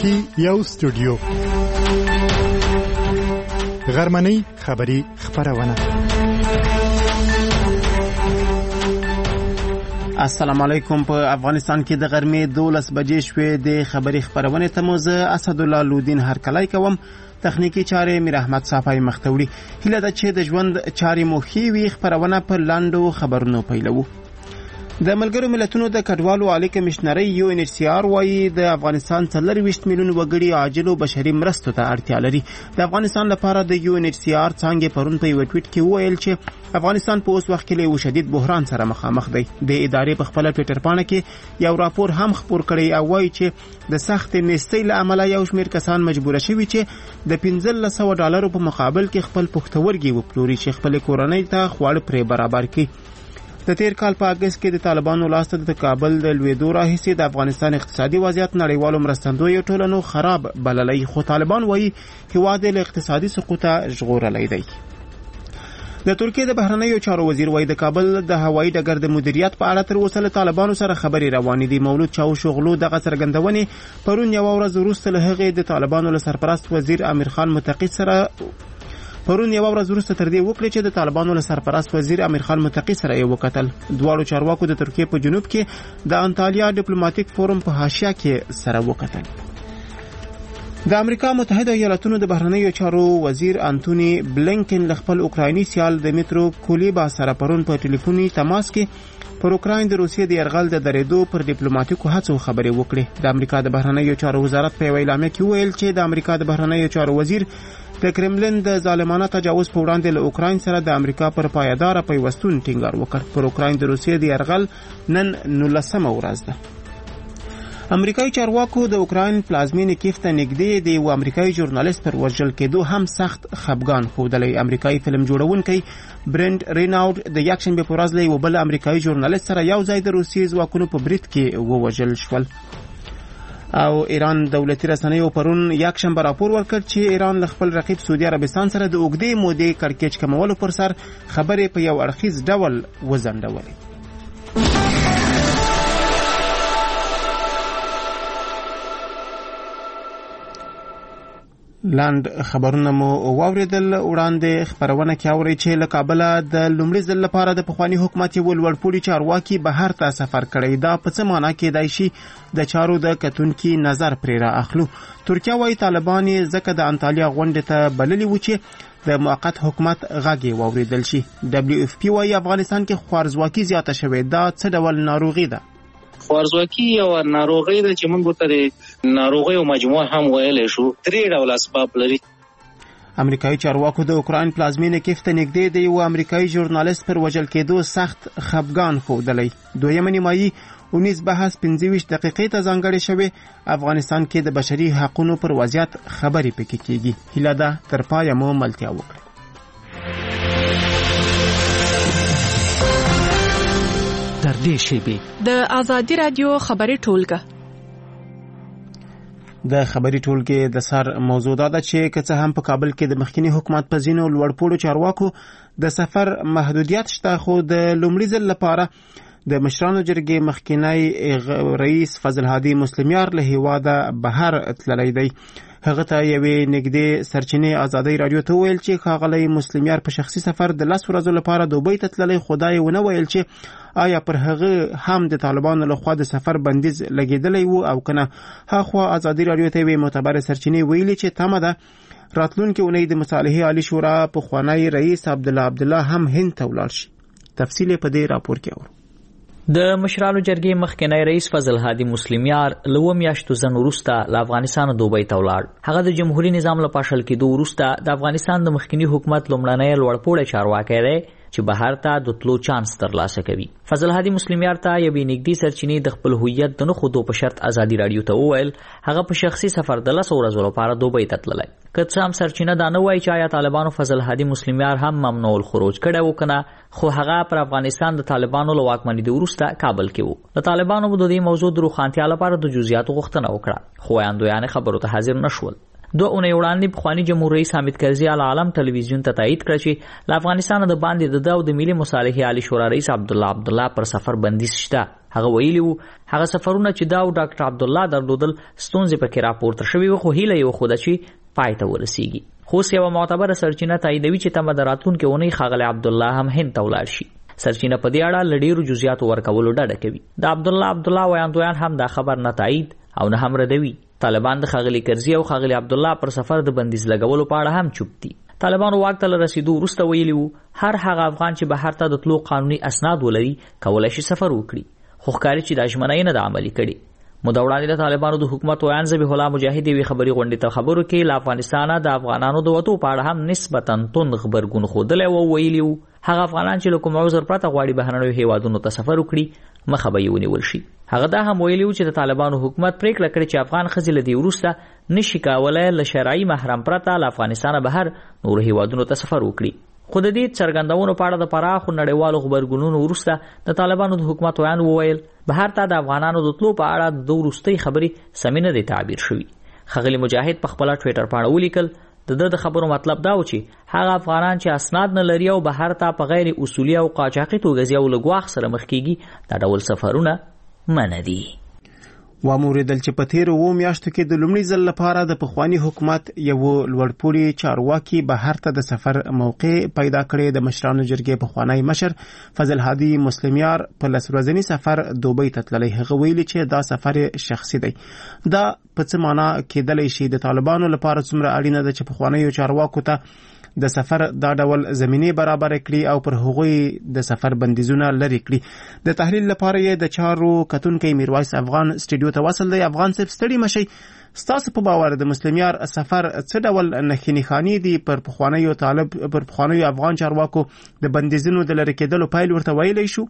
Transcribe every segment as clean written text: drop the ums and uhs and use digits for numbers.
کې یو سټوډیو غرمنۍ خبری خبرونه. السلام علیکم. په افغانستان کې د غرمې 12 بجې شوې د خبری خبرونه ته موزه اسد الله لودین هرکلای کوم. تخنیکی چارې میر احمد صافی مختوړي. هله د چې د ژوند چارې مو خېوي خبرونه په لاندو خبرونو پیلو. د ملګرو ملتونو د کډوالو عالی کمشنري UNHCR وايي د افغانستان 23 میلیون وګړي عاجل او بشري مرستو ته اړتیا لري. د افغانستان لپاره د UNHCR څنګه پرون په یو ټویټ کې وویل چې افغانستان په اوس وخت کې له شدید بحران سره مخامخ دی. د ادارې په خپل ټویټر باندې کې یو راپور هم خپور کړی او وايي چې د سخت نیستۍ له امله یو شمېر کسان مجبور شوي چې د $1500 په مقابل کې خپل پښتورګي وپلوري چې خپل کورنۍ ته خواړه پرې برابر کړي. د تیر کال په اگست کې د طالبانو لاسته د کابل د لویدو راهیسې د افغانستان اقتصادي وضعیت نړیوالو مرستندویو ټولنو خراب بللی، خو طالبان وایي هیواد له اقتصادي سقوطه ژغورلی دی. د ترکیه د بهرنیو چارو وزیر وایي د کابل د هوایي ډګر د مدیریت په اړه تر اوسه له طالبانو سره خبرې روانې دي. مولود چاوشوغلو دغه څرګندونې پرون یو ورځ وروسته له هغې د طالبانو له سرپرست وزیر امیر خان متقی سره تر دې وکړي چې د طالبانو له سرپرست وزیر امیر خان متقی سره یې وکتل. دواړو چارواکو د ترکیه په جنوب کې د انټالیا ډیپلوماټیک فورم په حاشیه کې سره وکتل. د امریکا متحده ایالاتونو د بهرنیو چارو وزیر انټونی بلینکن له خپل اوکرایني سیال دمیترو کولیبا سره پرون په ټلیفوني تماس کې پر اوکراین د روسیې د یرغل د درېدو پر ډیپلوماټیکو هڅو خبرې وکړې. د امریکا د بهرنیو چارو وزارت په اعلامیه کې ویل چې د امریکا د بهرنیو چارو وزیر د کرملین د ظالمانه تجاوز په وړاندې له اوکراین سره د امریکا پر پایدار پیوستون ټینګار وکړ. پر اوکراین د روسیې د یرغل نن 19مه ورځ ده. امریکایي چارواکو د اوکراین پلازمینې کیف ته نږدې د یو امریکایي ژورنالیست پر وژل کېدو هم سخت خفګان ښودلی. امریکایي فلم جوړونکی برند ریناوډ د یکشنبې په ورځ له یو بل امریکایي ژورنالیست سره یو ځای د روسیې ځواکونو په برید کې ووژل شول. او ایران دولتي رسنیو پرون یکشنبه راپور ورکړ چې ایران له خپل رقیب سعودي عربستان سره د اوږدې مودې کړکېچ کمولو پر سر خبرې په یو اړخیز ډول وځنډولې. لاند خبرونه مو واوریدل. وړاندې خبرونه کې اوري چې له کابل د لومړي ځل لپاره د پخوانی حکومت یو لوړپوړي چارواکي بهر ته سفر کړی. دا په څه معنی کې دی شي د چارو د کتونکي نظر پرې را اخلو. ترکیه وايي طالبان ځکه د انټالیا غونډې ته بللي و چې د موقت حکومت غږ واوریدل شي. WFP وايي افغانستان کې خوارزواکي زیاته شوې. دا څه ډول ناروغي ده؟ خوارزواکي یو ناروغي ده چې موږ ته ناروغي او مجموعه هم ویلې شو. درې ډول اسباب لري. امریکایي چارواکو د اوکراین پلازمینې کیف ته نږدې د یو امریکایي ژورنالیست پر وژل کېدو سخت خفګان ښودلی. دویمه نیمایي 19 بحث 25 دقیقې ته ځانګړې شوې. افغانستان کې د بشري حقوقو پر وضعیت خبرې پکې کېږي. هیله ده تر پایه مو ملتیا وکړئ. در دې شیبې د آزادي رادیو خبري ټولګه د خبري ټولګې د سر موضوع ده چې که هم په کابل کې د مخکنی حکومت په ځینو لوړپوړو چارواکو د سفر محدودیت شته، خو د لومړي ځل لپاره د مشرانو جرګې مخکنی رئیس فضل هادي مسلمیار له هیواده بهر تللی دی. هغه ته یوې نږدې سرچینې آزادۍ رادیو ته ویل چې ښاغلی مسلمیار په شخصي سفر د 10 ورځو لپاره دوبۍ ته تللی، خدای ونه ویل چې آیا پر هغه هم د طالبانو لخوا د سفر بندیز لګیدلی وو او کنه. هاخوا آزادۍ رادیو ته یوې معتبر سرچینې ویلي چې تمه ده راتلونکې اونۍ د مصالحې عالی شورا پخوانی رئیس عبدالله هم هند ته ولاړ شي. تفصیل په دې راپور کې اورو. د مشرانو جرګې مخکنی رئیس فضل هادي مسلمیار لوم میاشتو ځن وروسته له افغانستان دوبۍ ته ولاړ. هغه د جمهوریت نظام له پاشل کېدو وروسته د افغانستان د مخکنی حکومت لومړنی لوړپوړی چارواکی دی چې بهر ته د تلو چانس ترلاسه کوي. فضل هادي مسلمیار ته یوې نږدې سرچینې د خپل هویت د نه ښودو په شرط آزادي رادیو ته وویل هغه په شخصي سفر د 10 ورځو لپاره دوبۍ ته تللی. که څه هم سرچینه دا نه وایي چې آیا طالبانو فضل هادي مسلمیار هم ممنوع الخروج کړی و که نه، خو هغه پر افغانستان د طالبانو له واکمنۍ وروسته کابل کې و. د طالبانو د دې موضوع د روښانتیا لپاره د جزئیاتو غوښتنه وکړه، خو وړاندویان خبرو ته حاضر نشول. 2 اونۍ وړاندې پخوانی جمهور رئیس حامد کرزي العالم ټلویزیون ته تایید کړ چې له افغانستان د باندې د ملي مصالحې عالی شورا رئیس عبدالله پر سفر بندیز شته. هغه ویلي وو هغه سفرونه چې دا ډاکټر عبدالله درلودل ستونزې پکې راپورته شوې وو، خو هیله یې وښوده چې پای ته ورسیږي. خو یوه معتبره سرچینه تاییدوي چې تمه د راتلونکې اونۍ ښاغلی عبدالله هم هند ته ولاړ شي. سرچینه په دې اړه له ډېرو جزئیاتو ورکولو ډډه کوي. د عبدالله ویاندویان هم دا خبر نه تایید او نه هم ردوي. طالبان د ښاغلي کرزي او ښاغلي عبدالله پر سفر د بندیز لګولو په اړه هم چوپ دي. طالبانو واک ته له رسیدو وروسته ویلي وو هر هغه افغان چې بهر ته د تلو قانوني اسناد ولري کولی شي سفر وکړي، خو ښکاري چې دا ژمنه یې نه ده عملي کړې. موده وړاندې د طالبانو د حکومت ویان ذبیح الله مجاهد یوې خبري غونډې ته خبرو کې له افغانستانه د افغانانو د وتو په اړه هم نسبتا توند غبرګون ښودلی و. ویلي وو هغه افغانان چې له کوم عذر پرته غواړي بهرنیو هیوادونو ته سفر وکړي مخه به یې ونیول شي. هغه دا هم ویلي وو چې د طالبانو حکومت پریکړه کړې چې افغان ښځې له دې وروسته نشي کولی له شرعي محرم پرته له افغانستانه بهر نورو هیوادونو ته سفر وکړي. خو د دې څرګندونو په اړه د پراخو نړیوالو غبرګونونو وروسته د طالبانو د حکومت ویان وویل بهر ته د افغانانو د تلو په اړه د وروستۍ خبرې سمې نه دی تعبیر شوي. ښاغلي مجاهد په خپله ټویټر پاڼه ولیکل د خبرو مطلب دا و چې هغه افغانان چې اسناد نه لري او بهر ته په غیر اصولي او قاچاقي توګه ځي او له ګواښ سره مخ کیږي دا ډول سفرونه منع دي. واوریدل چې په تیرو 2 میاشتو کې د لومړي ځل لپاره د پخوانی حکومت یو لوړپوړي چارواکي بهر ته د سفر موقع پیدا کړې. د مشرانو جرګې پخوانی مشر فضل هادي مسلمیار په 10 ورځني سفر دوبۍ ته تللی. هغه ویلي چې دا سفر شخصي دی. دا په څه معنا کېدلی شي؟ د طالبانو لپاره څومره اړینه ده چې پخوانیو چارواکو ته د سفر دا ډول زمینه برابر کړي او پر هغوی د سفر بندیزونه لري کړي؟ د تحلیل لپاره یې د چارو کتونکي میرویس افغان سټوډیو ته وصل دی. افغان صاحب ستړي مشي، ستاسو په باور د مسلمیار سفر څه ډول نښانې دي پر پخوانیو افغان چارواکو د بندیزونو د لرې کېدلو پایل ورته ویلی شو؟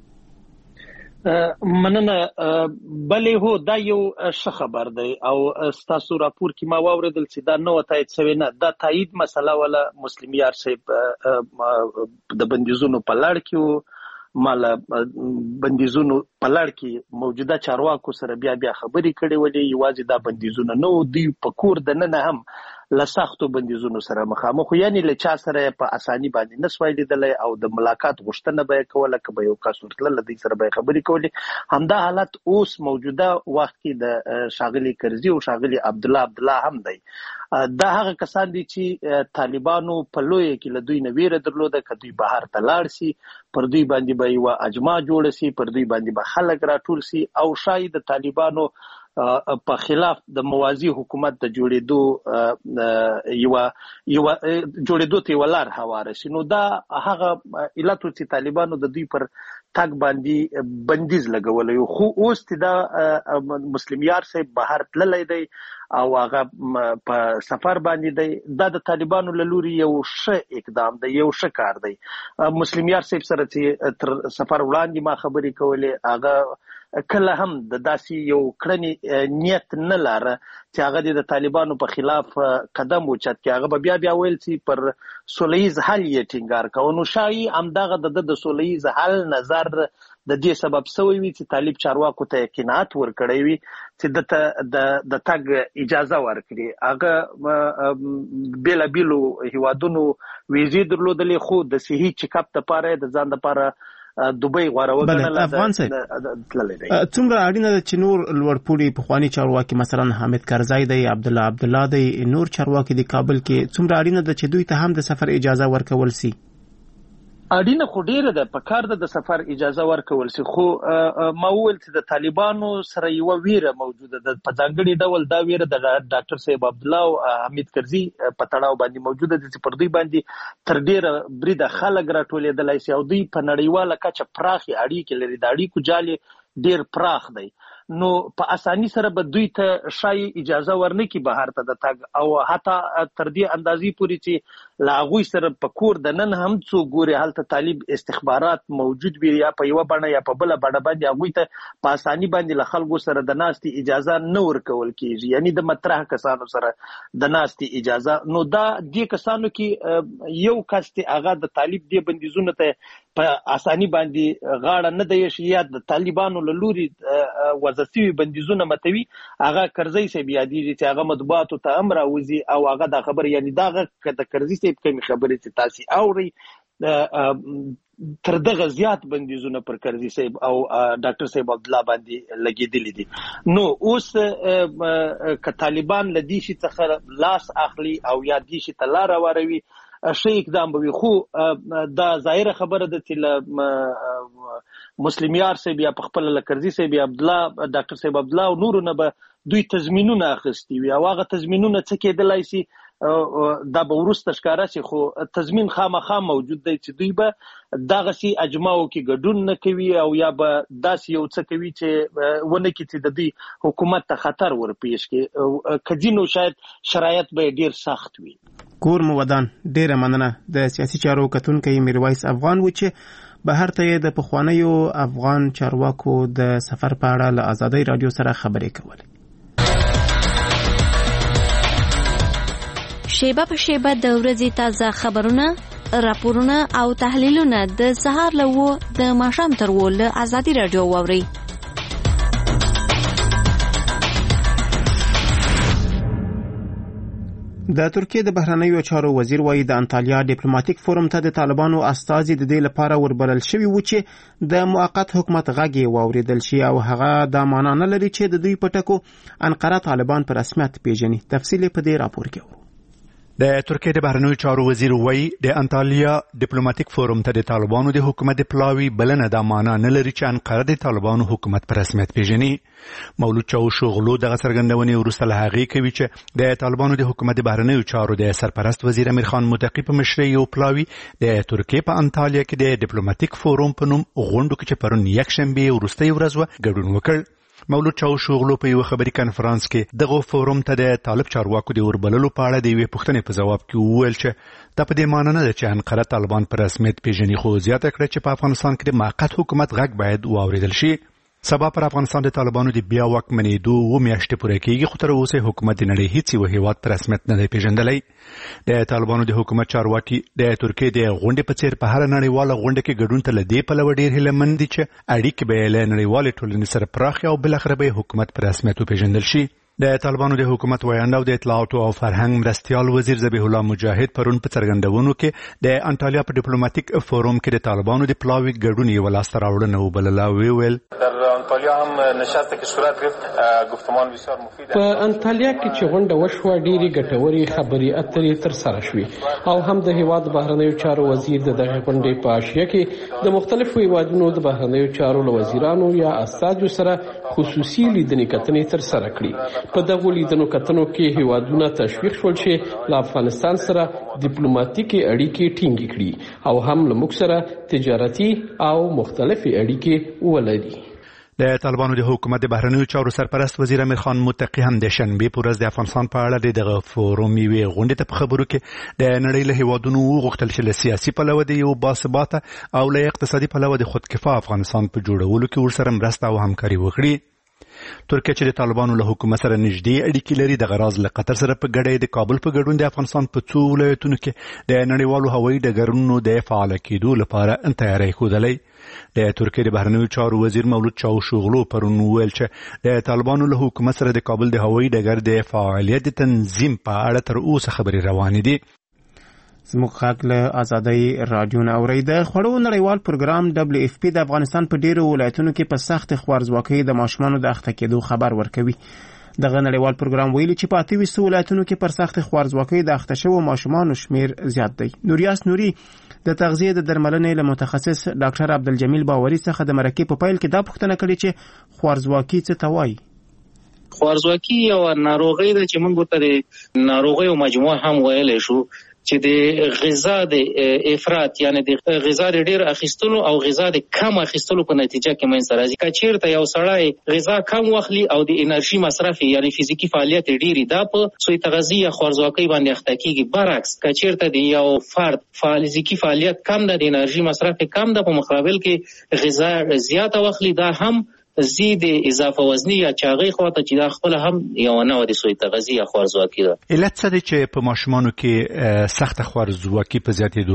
مننه. بلې هو دا یو ښه خبر دی او ستاسو راپور کې ما واوریدل چې دا نو تایید شوی نه، دا تایید مسله ولا مسلمیار صاحب د بندیزونو په لړ کې مال بندیزونو په لړ کې موجوده چارواکو سره بیا خبرې کړې ولې یوازې دا بندیزونه نو دی په کور د نه هم لسختو بندیزونو سره مخامخ، یعنی له چا سره په اساني باندې نسوای لیدلای او د ملاقات غوښتنه به کوله که یو کس ورتله لدی سره به خبرې کولې. همدا حالت اوس موجوده وخت کې د شاغلي کرزي او شاغلي عبدالله هم دی. دا هغه کسان دي چې طالبانو په لوی کې له دوی نه ویره درلوده که دوی بهر ته لاړ شي پر دوی باندې به یو اجماع جوړ شي، پر دوی باندې به خلک راټول شي او شاید د طالبانو په خلاف د موازی حکومت د جوړېدو یو لار هواره شي. نو دا هغه علت چې طالبانو د دوی پر تګ باندې بندیز لګولی، خو اوس دا مسلمیار صاحب بهر تللی دی او هغه په سفر باندې دی. دا د طالبانو له لوري یو ښه اقدام دی، یو ښه کار دی. مسلمیار صاحب سره چې تر سفر وړاندې ما خبرې کولې هغه کله هم د داسې یو کړنې نیت نه لاره چې هغه د طالبانو په خلاف قدم اوچت کړي. هغه به بیا ویل چې پر سولیز حل یې ټینګار کوي. نو شایي همدغه د سولیز حل نظر د دې سبب سوی وي چې طالب چارواکو ته قناعت ورکړی وي چې د تګ اجازه ورکړي. هغه بیلابیلو هیوادونو ویزې درلودلې، خو د صحي چیکاپ لپاره د ځان لپاره دوبۍ غواره وګڼله. افغان صاحب څومره اړینه ده چې نور لوړپوړي پخواني چارواکي مثلا حامد کرزی دی، عبدالله دی، نور چارواکي د کابل کې څومره اړینه ده چې دوی ته هم د سفر اجازه ورکول سي؟ اړینه خو ډیره ده، په کار ده د سفر اجازه ورکول سي، خو ما وویل چې د طالبانو سره یو ویره موجوده ده. په ځانګړي ډول دا ویره د ډاکټر صاحب عبدالله او حمید کرزي په تړاو باندې موجوده ده چې پر دوی باندې تر ډیره بریده خلک راټولېدلی سي او دوی په نړیواله کچه پراخې اړیکې لري. د اړیکو جال ډیر پراخ دی. نو په اساني سره به دوی ته شای اجازه ورنکي بهر ته د تګ او حتی تر دې اندازې پورې چې لا هغوی سره په کور د نن هم څو ګوري هلته طالب استخبارات موجود وي یا په یوه بڼه یا په بله بڼه باندې هغوی ته په اساني باندې له خلکو سره د ناستې اجازه نه ورکول کېږي، یعنی د مطرح کسانو سره د ناستې اجازه. نو دا دې کسانو کې یو کس چې هغه د طالب دې بندیزونو ته په اساني باندې غاړه نه دی شي یا د طالبانو له لوري وظیفي بندیزونه متوي هغه کرزي سي بیا دي چې هغه مطبوعاتو ته امر اوزي او هغه د خبر یعنی دا د کرزي سي کوم خبرې چې تاسو اوري تر دغه زیات بندیزونه پر کرزي صاحب او ډاکټر صاحب عبد الله باندې لګیدلې دي نو اوس ک طالبان لدی شي څخه لاس اخلي او یا دي شي تلار وروي شي اقدام به خو دا ظاهره خبره ده چې مسلمیار صاحب یا خپل لکرزي صاحب عبد الله ډاکټر صاحب عبد الله او نور نه به دوی تضمینونه اخستي وي او هغه تضمینونه څه کېدلای شي دا به ورسته ښکارا شي خو تضمین خامخا موجود دی چې دوی به دغه سي اجماعو کې ګډون نه کوي او یا به داس یو څه کوي چې ونه کې چې د دې حکومت ته خطر ورپېښ کې کجینو شاید شرایط به ډیر سخت وي. کور مو ودان ډیره مننه د سیاسي چارو کتونکو میرویس افغان و چې بهر ته د پخوانیو افغان چارواکو د سفر په اړه له آزادۍ رادیو سره خبرې کولې. شیبه په شیبه د ورځې تازه خبرونه، راپورونه او تحلیلونه د سهار له 9 د ماښام تر 10 له آزادۍ رادیو واورئ. د ترکیه د بهرنیو چارو وزیر وایي د انطالیا ډیپلوماټیک فورم ته د طالبانو استازي د دې لپاره وربلل شوي و چې د موقت حکومت غږ یې واوریدل شي او هغه دا معنا نه لري چې د دوی په ټکو انقره طالبان په رسمیت پیژني. تفصیل په دې راپور کې وو. د ترکیه د بهرنیو چارو وزیر وایي د انطالیا ډیپلوماټیک فورم ته د طالبانو د حکومت د پلاوي بلنه دا معنا نه لري چې انقره د طالبانو حکومت په رسمیت پیژني. مولود چاوشوغلو دغه څرګندونې وروسته له هغې کوي چې د طالبانو د حکومت د بهرنیو چارو د سرپرست وزیر امیر خان متقی په مشرۍ یو پلاوي د ترکیه په انطالیا کې د ډیپلوماټیک فورم په نوم غونډو کې چې پرون یکشنبه وروستۍ ورځ و ګډون وکړ. مولود چاوشوغلو په یو خبري کانفرنس کې دغه فورم ته د طالب چارواکو د وربللو په اړه د یوې پوښتنې په جواب کې وویل چې دا په دې معنی نه ده چې انقره طالبان په رسمیت پیژني، خو زیاته کړه چې په افغانستان کې د موقت حکومت غږ باید واوریدل شي. سبا پر افغانستان د طالبانو د بیا واکمنېدو 2 میاشتې پوره کېږي خو تر اوسه حکومت د نړۍ هیڅ یو هیواد په رسمیت نه دی پیژندلی. د طالبانو د حکومت چارواکي د ترکیې د غونډې په څیر په هر نړیواله غونډه کې ګډون ته لدی په لور ډیر هیلهمند دي چې اړیکې به له نړیوالې ټولنې سره پراخ او بلخره به حکومت په رسمیت پیژندل شي. د طالبانو د حکومت ویاند او د اطلاعاتو او فرهنګ مرستیال وزیر ذبیح الله مجاهد پرون په څرګندونو کې د انطالیا په ډیپلوماټیک فورم کې د طالبانو د پلاوي ګډون یې ولاسته راوړنه وبلله. ویل در انطالیا هم نشسته که صورت گرفت گفتمان بسیار مفید په انطالیا کې چې غونډه وشوه ډېری ګټورې خبرې اترې ترسره شوې او هم د هیواد بهرنیو چارو وزیر د دغه غونډې په حاشیه کې د مختلفو هیوادونو د بهرنیو چارو له وزیرانو یا استازو سره خصوصي لیدنې کتنې ترسره کړې. په دغه لیدنو کتنو کې هیوادونه تشویق شول چې له افغانستان سره ډیپلوماټیکي اړیکې ټینګې کړي او هم له موږ سره تجارتي او مختلفې اړیکې ولري. د طالبانو د حکومت د بهرنیو چارو سرپرست وزیر امیر خان متقی هم د شنبه په ورځ د افغانستان په اړه دغه فورم یوې غونډې ته په خبرو کې د نړۍ له هیوادونو وغوښتل چې له سیاسي پلوه د یو باثباته او له اقتصادي پلوه د خودکفا افغانستان په جوړولو کې ورسره مرسته او همکاري وکړي. ترکیه چې د طالبانو له حکومت سره نږدې اړیکې لري د غراض له قطر سره په ګډه د کابل په ګډون د افغانستان په څو ولایتونو کې د نړیوالو هوایي ډګرونو د فعال کېدو لپاره تیاری ښودلی. د ترکیه د بهرنیو چارو وزیر مولود چاوشوغلو پرون ویل چې د طالبانو له حکومت سره د کابل د هوایي ډګر د فعالیت تنظیم په اړه تر اوسه خبرې روانې دي. زموږ غږ له آزادۍ رادیو نه اورئ. د خوړو نړیوال پروګرام WFP د افغانستان په ډیرو ولایتونو کې په سخت خوارځواکۍ د ماشومانو د اخته کېدو خبر ورکوي. دغه نړیوال پروګرام ویلي چې په 28 ولایتونو کې پر سخت خوارځواکۍ د اخته شوو ماشومانو شمیر زیات دی. نوریاس نوري د تغذیه د درملنې له متخصص ډاکټر عبدالجمیل باوري څخه د مرکې په پیل کې دا پوښتنه کړې چې خوارځواکي څه ته وایي. خوارځواکي یو ناروغي ده چې موږ ته ناروغیو مجموعه هم ویلی شو چې د غذا د افراط یعنی د غذا د ډیر اخیستلو او غذا د کم اخیستلو په نتیجه کې منځته راځي. که چیرته یو سړی غذا کم واخلي او د انرژي مصرف یعنی فزیکی فعالیت ډیری دا په سوی تغذیه یا خوارځواکۍ باندې اخته کیږي. برعکس که چیرته د یو فرد فزیکی فعالیت کم ده، د انرژي مصرف کم ده، په مقابل کې غذا زیاته واخلي، دا هم زید اضافه وزنی یا چاغي خواته چې دا خپل هم یو نه ودی سوی تغذیه خوارځواکي ده. علت څه دی چې په ماشومانو کې سخت خوارځواکي په زیاتېدو ده؟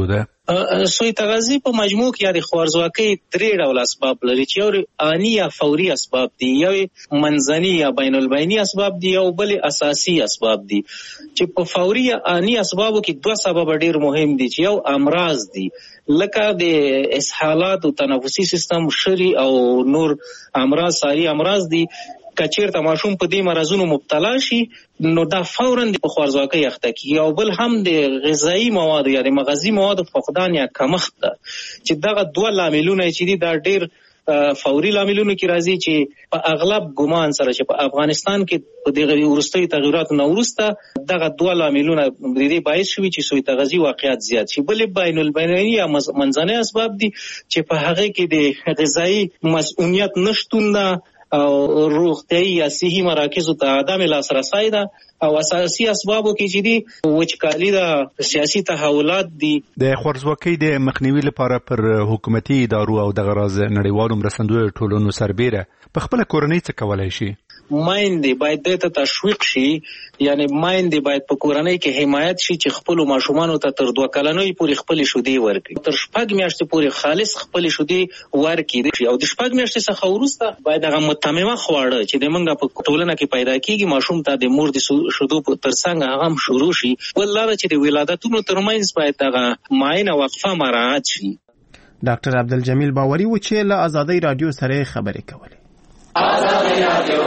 سوی تغذی په مجموع کې یا د خوارزواکۍ 3 ډول اسباب لري چې یو آنی یا فوري اسباب دي، یو منځني یا بین البینی اسباب دي، او بل اساسي اسباب دي. چې په فوري یا آنی اسبابو کې 2 سبب ډیر مهم دي چې یو امراض دي لکه د اسهالات او تنفسي سیستم شری او نور امراض ساری امراض دي. کچیر ته ماشوم په دې مرزونو مبتلا شي نو دا فوراً د خوارزواکۍ اخته کیږي. او بل هم د غذایی مواد یا د مغذي مواد فقدان یا کمښت ده چې دغه 2 لاملونه چې دي دا ډیر فوري لاملونه کې راځي چې په اغلب ګمان سره چې په افغانستان کې په دغه وروستي تغیرات نو ورسته دغه 2 لاملونه د دې باعث شوي چې سوی تغذی واقعیت زیات شي. بل بین البینی یا منځني اسباب دي چې په هغه کې د غذایی مسؤلیت نشټون او روغتیايي یا صحي مراکزو ته عدم لاسرسی ده، او اساسي اسبابو کې چې دي وچکالي ده، سیاسي تحولات دي. د خوارزواکۍ د مخنیوي لپاره پر حکومتي ادارو او د غراض نړیوالو مرستندویو ټولنو سربیره په خپل کورنۍ څه کولای شي؟ مایندې باید د ته تشویق شي، یعنی مایندې باید په کورنۍ کې حمایت شي چې خپل ماشومان ته تر 2 کلنۍ پورې خپل شودې ورکړي، تر 6 میاشتې پورې خالص خپل شودې ورکړي، او د 6 میاشتې څخه وروسته باید هغه متممه خواړه چې د منګه په ټولنه کې پیدا کیږي ماشوم ته د مور د شودو تر څنګه هغه هم شروع شي. ولله چې د ولادتونو ترمنځ باید هغه معاینه وقفه مراعات شي. ډاکټر عبدالجمیل باوري و چې له آزادۍ رادیو سره خبرې کولې. آزادۍ رادیو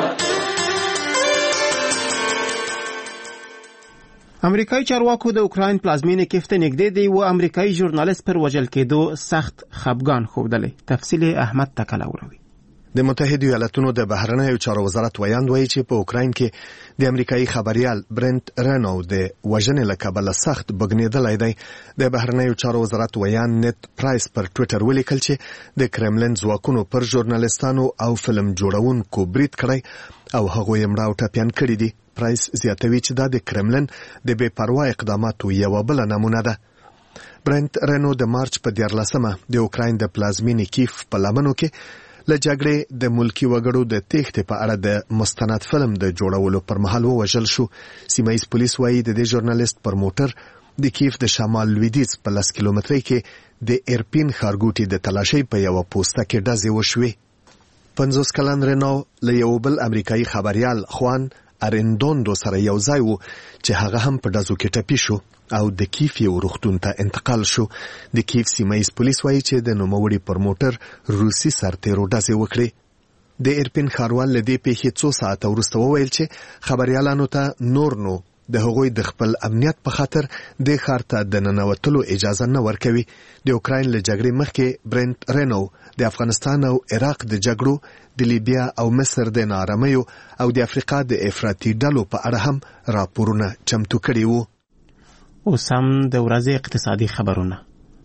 امریکایي چارواکو د اوکراین پلازمینې کیف ته نږدې دی و امریکایي ژورنالیست پر وژل کېدو سخت خفګان ښودلی. تفصیل احمد تکل اوروي. د متحده ایالاتونو د بهرنیو چارو وزارت ویاند وایي چې په اوکراین کې د امریکایي خبريال برنت رینو د وژنې له کبله سخت بګنېدلی دی. د بهرنیو چارو وزارت ویاند نت پرایس پر ټویټر ولیکل چې د کرملن ځواکونو پر ژورنالیستانو او فلم جوړونکو برید کړی او هغوی یې مړه او ټپیان کړي دي. پرایس زیاتوي چې دا د کرملن د بې پروا اقداماتو یوه بله نمونه ده. برنت رینو د مارچ په 14مه د اوکراین د پلازمینې کیف په لمنو کې له جګړې د ملکی وګړو د تېښتې په اړه د مستند فلم د جوړولو پر مهال ووژل شو. سیمایي پولیس وایي د دې ژورنالیست پر موټر د کیف د شمال لویدیځ په 10 کیلومترۍ کې د ایرپین ښارګوټي د تلاشۍ په یوه پوسته کې ډزې وشوې. 50 کلن رینو له یو بل امریکایي خبريال خوان ارندوندو سره یو ځای وو چې هغه هم په ډزو کې ټپي شو او د کیف یو روغتون ته انتقال شو. د کیف سیمایي پولیس وایي چې د نوموړي پر موټر روسي سرتیرو ډزې وکړې. د ایرپین ښاروال له دې پیښې 2 ساعته وروسته وویل چې خبريالانو ته نور نو د هغوی د خپل امنیت په خاطر د ښار ته د ننوتلو اجازه نه ورکوي. د اوکراین له جګړې مخکې برنت رینو د افغانستان او عراق د جګړو، د لیبیا او مصر د ناارمیو او د افریقا د افراطي ډلو په اړه هم راپورونه چمتو کړي وو. اوس هم د ورځې اقتصادي خبرونه.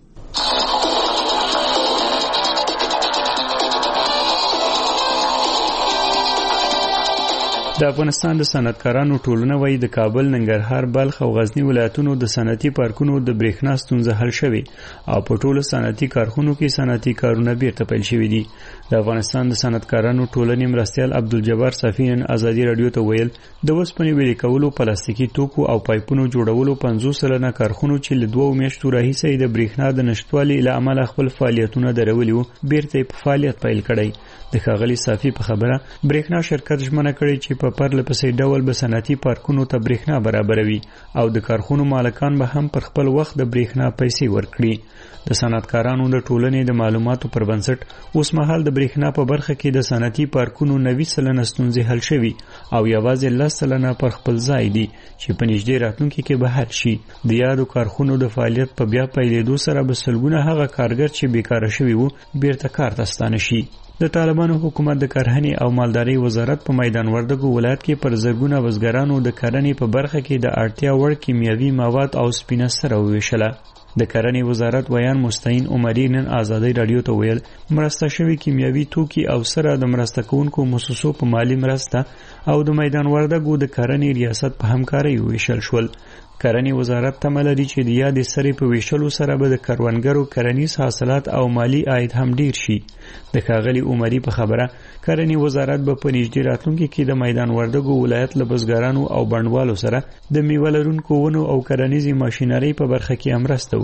د افغانستان د صنعتکارانو ټولنه وایي د کابل، ننګرهار، بلخ او غزنی ولایتونو د صنعتي پارکونو د برېښنا ستونزه حل شوې او په ټولو صنعتي کارخونو کې صنعتي کارونه بیرته پیل شوي دي. د افغانستان د صنعتکارانو ټولنې مرستیال عبدالجبار صافی نن آزادي رادیو ته ویل د اوسپنې ویلې کولو، پلاستیکي توکو او پایپونو جوړولو 50 سلنه کارخونو چې له 2 میاشتو راهیسې د برېښنا د نشټوالي له امله خپل فعالیتونه درولي وو بیرته په فعالیت پیل کړی. د ښاغلي صافی په خبره برېښنا شرکت ژمنه کړې چې په پرله پسې ډول به صنعتي پارکونو ته برېښنا برابروي او د کارخونو مالکان به هم پر خپل وخت د برېښنا پیسې ورکړي. د صنعتکارانو د ټولنې د معلوماتو پر بنسټ اوس مهال د برېښنا په برخه کې د صنعتي پارکونو 90 سلنه ستونزې حل شوي او یوازې 10 سلنه پر خپل ځای دي چې په نږدې راتلونکي کې به حل شي. د یادو کارخونو د فعالیت په بیا پیلېدو سره به سلګونه هغه کارګر چې بیکاره شوي وو بیرته کار ته ستانه شي. د طالبانو حکومت د کرهنې او مالدارۍ وزارت په میدان وردګو ولایت کې پر زرګونه بزګرانو د کرنې په برخه کې د اړتیا وړ کیمیاوي مواد او سپینه سره وویشله. د کرنې وزارت ویان مستعین عمري نن آزادۍ رادیو ته ویل مرسته شوي کیمیاوي توکي او سره د مرسته کوونکو مؤسسو په مالی مرسته او د میدان وردګو د کرنې ریاست په همکارۍ وویشل شول. کرنې وزارت تمه لري چې د یادې سرې په ویشلو سره به د کروندګرو کرنیز حاصلات او مالی عاید هم ډیر شي. د ښاغلي عمري په خبره کرنې وزارت به په نږدې راتلونکي کې د میدان وردګو ولایت له بزګرانو او بڼوالو سره د میوه لرونکو ونو او کرنیزې ماشینرۍ په برخه کې هم مرسته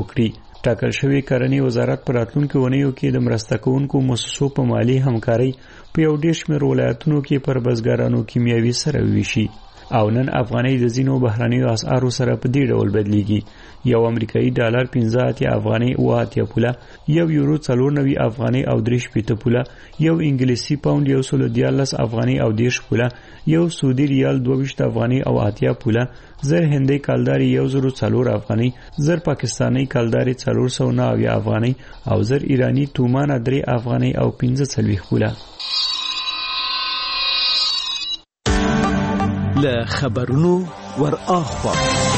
وکړي. ټاکل شوی کرنې وزارت پر راتلونکو ونیو کې د مرسته کوونکو مؤسسو په مالی همکاري په یو ډیر شمېر ولایتونو کې پر بزګرانو کیمیاوي سره ویشي او نن افغانۍ د ځینو بهرنیو اسعارو سره په دې ډول بدلیږي. یو امریکایي ډالر 15 افغانۍ او 8 پوله، یو یورو 94 افغانۍ او 3 پوله، یو انګلیسي پاوند 114 افغانۍ او 10 پوله، یو سعودي ریال 22 افغانۍ او 8 پوله، زر هندۍ کالداري 1004 افغانۍ، زر پاکستاني کالداري 409 افغانۍ او زر ایرانی تومان 3 افغانۍ او 15 پوله. له خبرونو ور اخوا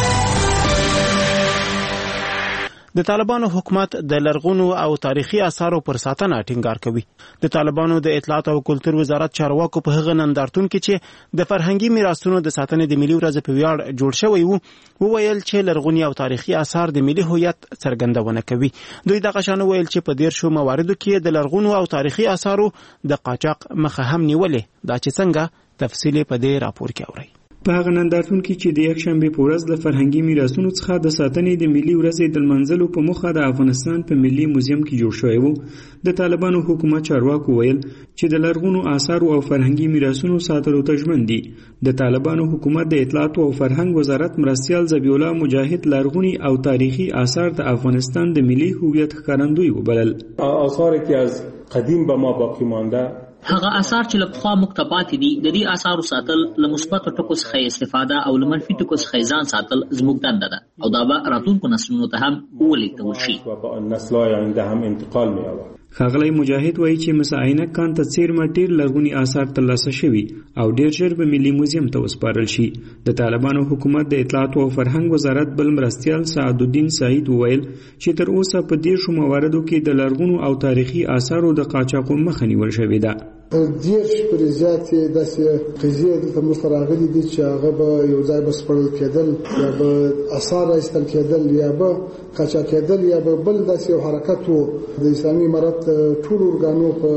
د طالبانو حکومت د لرغونو او تاریخي آثارو پر ساتنه ټینګار کوي. د طالبانو د اطلاعات او کلتور وزارت چارواکو په هغه نندارتون کې چې د فرهنګي میراثونو د ساتنې د ملي ورځ په ویاړ جوړ شوی وو وویل چې لرغونی او تاریخي آثار د ملي هویت څرګندونه کوي. دوی دغه شان ویل چې په 13 مواردو کې د لرغونو او تاریخي آثارو د قاچاق مخه هم نیولې. دا چې څنګه تفصیل په دې راپور کې اورئ. په هغه نندارتون کې چې د یکشنبه په ورځ د فرهنګي میراثونو څخه د ساتنې د ملي ورځې د لمانځلو په موخه د افغانستان په ملي موزیم کې جوړ شوی وو، د طالبانو حکومت چارواکو ویل چې د لرغونو آثارو او فرهنګي میراثونو ساتلو ته ژمن دي. د طالبانو حکومت د اطلاعات او فرهنګ وزارت مرستیال ذبیح الله مجاهد لرغونی او تاریخي آثار د افغانستان د ملي هویت ښکارندوی وبلل. آثاری که از قدیم به ما باقی مانده هغه آثار چې له پخوا موږ ته پاتې دي، د دې آثارو ساتل له مثبتو ټکو څخه استفاده او له منفي ټکو څخه ځان ساتل زموږ دنده ده او دا به راتلونکو نسلونو ته هم ولېږدول شي. نسل‌های آینده هم انتقال می‌یابد. ښاغلی مجاهد وایي چې مساعینه کان ته څیرمه ډېر لرغوني آثار ترلاسه شوي او ډېر ژر به ملي موزیم ته وسپارل شي. د طالبانو حکومت د اطلاعات او فرهنګ وزارت بل مرستیال سعدالدین سعید وویل چې تر اوسه په 13 مواردو کې د لرغونو او تاریخي آثارو د قاچاقو مخه نیول شوې ده. دیرش پر زیاتې داسې قضیې دلته موږ راغلي دي چې هغه به یو ځای به سپړل کېدل یا به آثار ایستل کېدل یا به قاچاق کېدل یا به بل داسې یو حرکت و. د اسلامي امارت ټول ارګانو په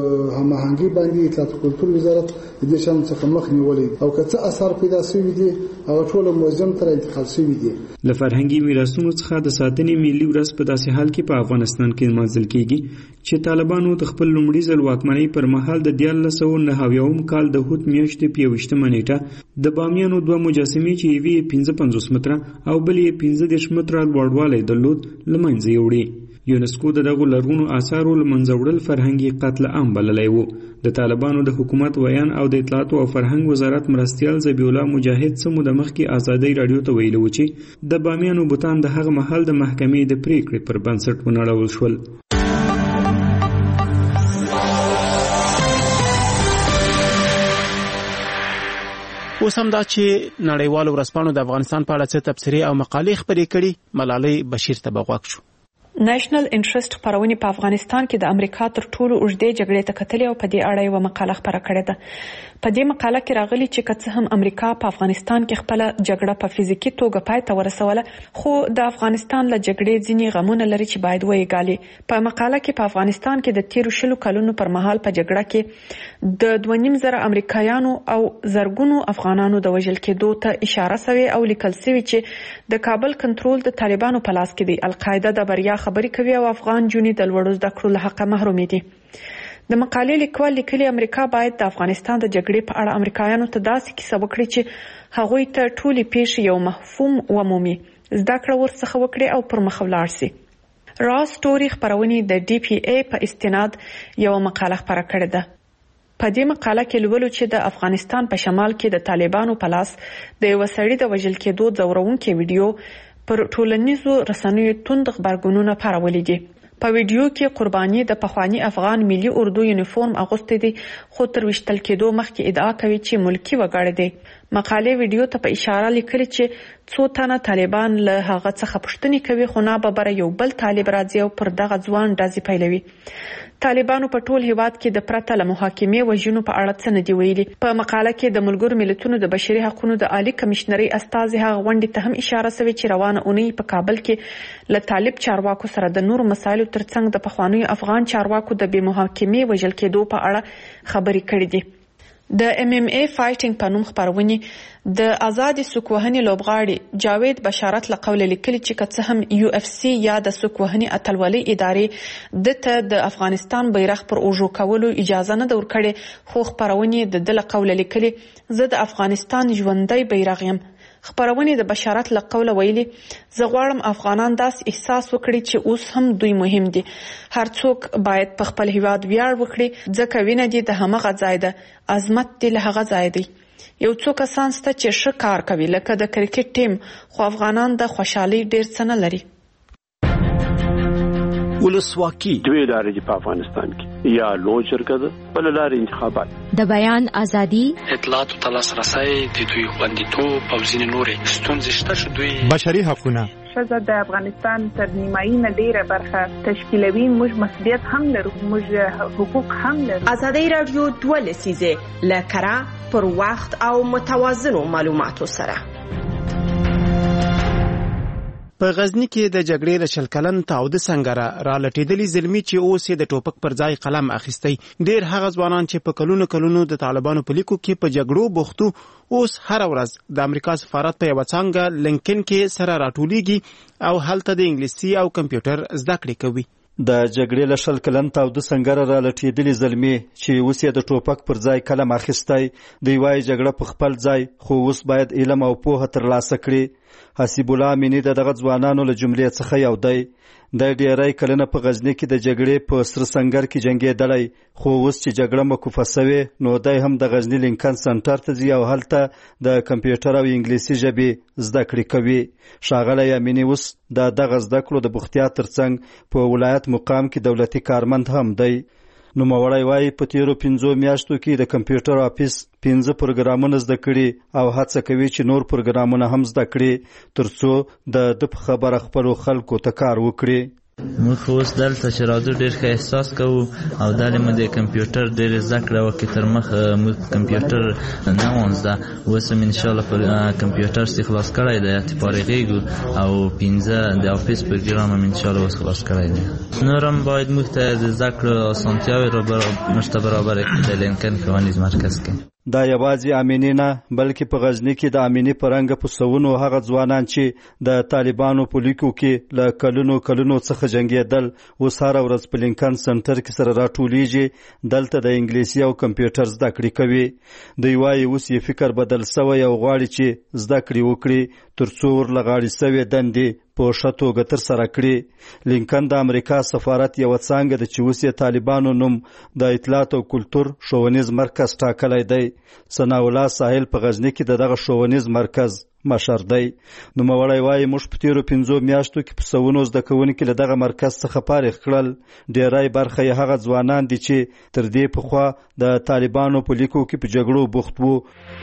هماهنګي باندې اطلاعات او کلتور وزارت د دې شان څخه مخ نیولې او که څه آثار پیدا شوي دي هغه ټول موزیم ته انتقال شوي دي. له فرهنګي میراثونو څخه د ساتنې ملي ورځ په داسې حال کې په افغانستان کې لمانځل کېږي چې طالبانو د خپل لومړي ځل واکمنۍ پر مهال د 1999 کال د هوت میاشتې په 21 نیټه د بامیانو 2 مجسمې چې یوې 55 متره او بلې 15 متره لوړوالی درلود له منځه یوړې. یونسکو دغه لرغونو آثارو له منځه وړل فرهنګي قتل عام بللی وو. د طالبانو د حکومت ویان او د اطلاعات او فرهنګ وزارت مرستیال ذبیح الله مجاهد سمو د مخکې ازادۍ رادیو ته ویلي و چې د بامیانو بوتان د هغه مهال د محکمې د پریکړې پر بنسټ ونړول شول. اوس هم دا چې نړیوالو ورځپاڼو د افغانستان په اړه څه تبصرې او مقالې خپرې کړي. ملالۍ بشیر ته بغواک شو. نېشنل انټرست خبرونه په افغانستان کې د امریکا تر ټولو اوږدې جګړې ته کتلې او په دې اړه یو مقاله خبره کړې ده. په دې مقاله کې راغلي چې که هم امریکا په افغانستان کې خپل جګړه په فزیکی توګه پای ته ورسوله، خو د افغانستان له جګړې ځینې غمونه لري چې باید ویګالي. په مقاله کې په افغانستان کې د 13 کلونو پر مهال په جګړه کې د 2.5 امریکایانو او زرګونو افغانانو د وژل کېدو ته اشاره شوې او لیکل شوی چې د کابل کنټرول د طالبانو په لاس کې دی. القاعده د بریا خبري کوي او افغان جونې د لوړو زده کړو له حقه محروم دي. د مقالې لیکوال لیکلي امریکا باید د افغانستان د جګړې په اړه امریکایانو ته داسې کیسه وکړي چې هغوی ته ټولې پیښې یو مفهوم ومومي، زده کړه ورڅخه وکړي او پر مخ ولاړ شي. را سټوري خبرونه د ډي پی ای په استناد یو مقاله خبره کړې ده. په دې مقاله کې لولو چې د افغانستان په شمال کې د طالبانو په لاس د یو سړي د وژل کېدو ځورونکې ویډیو پر ټولنیزو رسنیو توند خبرګونونه خپرولې دي. په ویډیو کې قرباني د پخوانی افغان ملي اردو یونیفورم اغوستی دي، خو تر وشتل کېدو مخکې ادعا کوي چې ملکی وګړی دی. مقالې ویډیو ته په اشاره لیکلي چې څو تنه طالبان له هغه څخه پوښتنې کوي، خو ناببره یو بل طالب راځي او پر دغه ځوان ډزې پیلوي. طالبانو په ټول هیواد کې د پرته له محاکمې وژنو په اړه څه نه دی ویلي. په مقاله کې د ملګرو ملتونو د بشري حقوقو د عالی کمشنري استازي هغه غونډې ته هم اشاره شوې چې روانه اونۍ په کابل کې له طالب چارواکو سره د نورو مسایلو ترڅنګ د پخوانیو افغان چارواکو د بې محاکمې وژل کېدو په اړه خبرې کړې دي. د MMA فایټینګ په نوم خبرونه د آزاد سوکوهنی لوبغاړي جاوید بشارت لقول لیکلي چې کڅ هم UFC یا د سوکوهنی اتلولي ادارې د افغانستان بیرغ پر اوجو کولو اجازه نه ورکړي خو خبرونه د دل قول لیکلي زه د افغانستان ژوندۍ بیرغ یم. خبرونه د بشارت لقول ویلي زه غواړم افغانان داس احساس وکړي چې اوس هم دوی مهم دي. هر څوک باید په خپل هیواد ویاړ وکړي ځکه وینه دي د همغه ځای ده عظمت دی له هغه ځای دی. یو څو کسان سته چې ښه کار کوي لکه د کرکټ ټیم خو افغانان د خوشحالي ډیر څه نه لري. ولسواکي دوی لارې دي په افغانستان کې یا لوی شرکت بل لارې انتخابات د بیان ازادي اطلاعات او تلاسرسي د دوی خوندیتوب او ځینې نورې ستونزې شته چې دوی بشري حقوقونه ښځه د افغانستان تر نیمایي نه ډیره برخه تشکیلوي. موږ مسؤلیت هم لرو، موږ حقوق هم لرو. ازادي رادیو 2 لسیزه لکرا پر وخت او متوازنو معلوماتو سره په غزنی کې د جګړې د شل کلن تعود سنگره را لټېدلې زلمی چې اوس د ټوپک پر ځای قلم اخیستی. ډیر هغه ځوانان چې په کلونو د طالبانو په لیکو کې په جګړو بوختو اوس هر ورځ د امریکا سفارت په یو څنګه لینکن کې سره راټولېږي او هلته د انګلیسي او کمپیوټر زده کړې کوي. د جګړې له شل کلن تعود سنگره را لټېدلې زلمی چې اوس د ټوپک پر ځای قلم اخیستی. دی وايي جګړه په خپل ځای خو اوس باید علم او پوهه ترلاسه کړي. حسیب الله امینی دغه ځوانانو له جملې څخه یو دی. د ډیری کلنه په غزنی کې د جګړې په سر سنگر کې جنگېدلی خو اوس چې جګړه موقوفه شوې نو دی هم د غزنی لینکن سنټر ته ځي او هلته د کمپیوټر او انګلیسي ژبې زده کړې کوي. ښاغلی امینی اوس دغه زده کړو د بوختیا ترڅنګ په ولایت مقام کې دولتي کارمند هم دی. نوموړی وایي په تیرو 5 میاشتو کې د کمپیوټر آفیس 15 پروګرامونه زده کړي او هڅه کوي چې نور پروګرامونه هم زده کړي ترڅو د په خبره خپلو خلکو ته کار وکړي. موږ اوس دلته چې راځو ډېر ښه احساس کوو او دلته موږ د کمپیوټر ډېر زده کړه وکړې تر مخه موږ کمپیوټر نه وو زده اوس هم انشاءالله پر کمپیوټر سي خلاص کړی دی چې فارغېږو او 15 د آفیس پروګرام هم انشاءالله اوس خلاص کړی دی. نور هم باید موږ ته د زده کړو اسانتیاوې موږ ته برابره کړي د لینکن ښوونیز مرکز کې. دا یوازې امینی نه بلکې په غزنی کې د امینی پرنګ په سونو هغه ځوانان چې د طالبانو په لیکو کې له کلونو څخه جنگېدل اوس هر ورځ په لینکن سنټر کې سره راټولیږي دلته د انګلیسي او کمپیوټر زده کړې کوي. دوی وایي اوس یې فکر بدل سوی او غواړي چې زده کړې وکړي ترڅو ورلغاړي سوی دندې په ښه توګه ترسره کړي. لینکن د امریکا سفارت یوه څانګه ده چې اوس یې طالبانو نوم د اطلاعات او کلتور ښوونیز مرکز ټاکلی دی. ثناء الله ساحل په غزنی کې دغه ښوونیز مرکز مشر دی. نوموړی وایي موږ په تیرو 5 میاشتو کې په سونو زده کوونکي له دغه مرکز څخه فارغ کړل. ډیری برخه یې هغه ځوانان دي چې تر دې پخوا د طالبانو په لیکو کې په جګړو بوخت وو.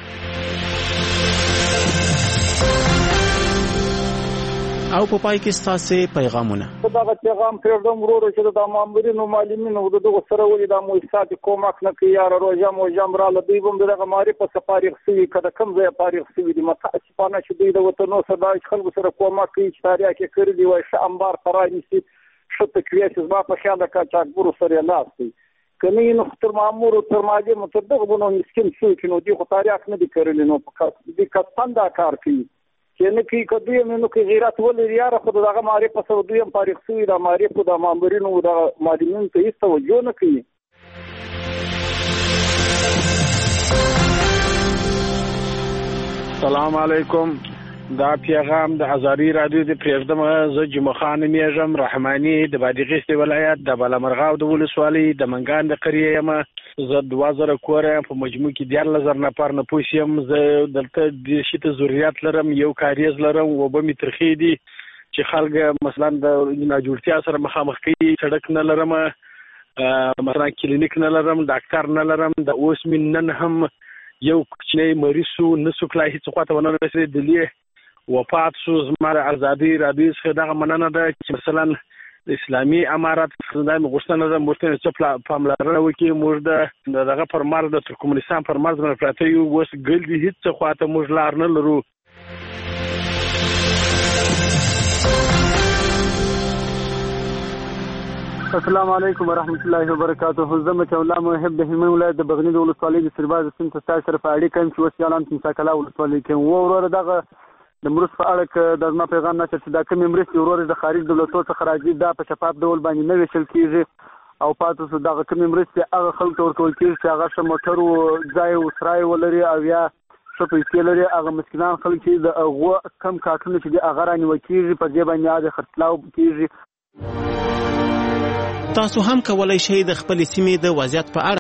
او په پای کې ستاسو پیغامونه دا پیغام پرېږدم ورور چې د مامورینو معلمینو دغه سره ولې د مؤسسات کومک نه کوي یا روزه موجم را لدی بم دغه معرفت په سفارغ سوي کده کم ځای فارغ سوي دي متاسفانه چې دوی د وطنو سره د خلکو سره کومک کوي چې تاریخ کې کړی دی وای ش انبار فرای نشي شته کوي چې ما په خیال کا چاکبور سره لاستي کني نو تر مامور تر ماجه متدغ بنو مسكين شو چې نو دی خو تاریخ نه دی کړی نو په دې کستان دا کار کوي چې نه کې کدی نو کې غیرت ولې یاره خو دغه معرفت په سو دوی هم فارغ سوي د معرفت د مامورینو د معلمینو ته هیڅ توجه نه کوي. السلام علیکم. دا پیغام د ازادي رادیو د پرېږدم زه جمعه خان میژم رحماني د بادغیس ولایت د بالامرغاو د ولسوالۍ د منګان د قریه یم. زه 2000 کور په مجموع کې 10000 نفر نه پوسیم. زه دلته د شته ضرورت لرم یو کاریز لرم و به می ترخی دي چې خلک مثلا د ناجوړتیا سره مخامخ کوي سړک نه لرم مثلا کلینیک نه لرم ډاکټر نه لرم د اوس من نن هم یو کوچنی مریض سو نسو کله هیڅ خواته ونه رسېدلی دلی وفات شو. زما ازادي رادیو څخه دغه مننه ده چې مثلا د اسلامي امارات د غوښتنه ده مرتين چې پاملرنه وکړي موږ دغه فرمان د ترکمنستان فرمان نه پراته یو وس ګل دي هیڅ خواته موږ لار نه لرو. السلام علیکم ورحمت الله وبرکاته. زه مچولا محب د هلمند ولایت د بغنی د ولسوالۍ د سرباز سیند ته سره په اړیکه کوم چې اوس یالان تمساکلا ولسوالۍ کې و وروره دغه د مرستې په اړه د ما پیغام نشر چې دا کومې مرستې وروره د خارج دولتونو څخه راځي دا په شفاف ډول باندې نه ویشل کیږي او پاتې څه دغه کومې مرستې هغه خلکو ته ورکول کیږي چې هغه ښه موټر او ځای او سرای ولري او یا ښه پیسې لري. هغه مسکینان خلک چې د هغو کم کارتونه چې دي هغه رانیول کیږي په دې باندې د خرڅلاو کیږي. تاسو هم کولای شئ د خپل سیمې د وضعیت په اړه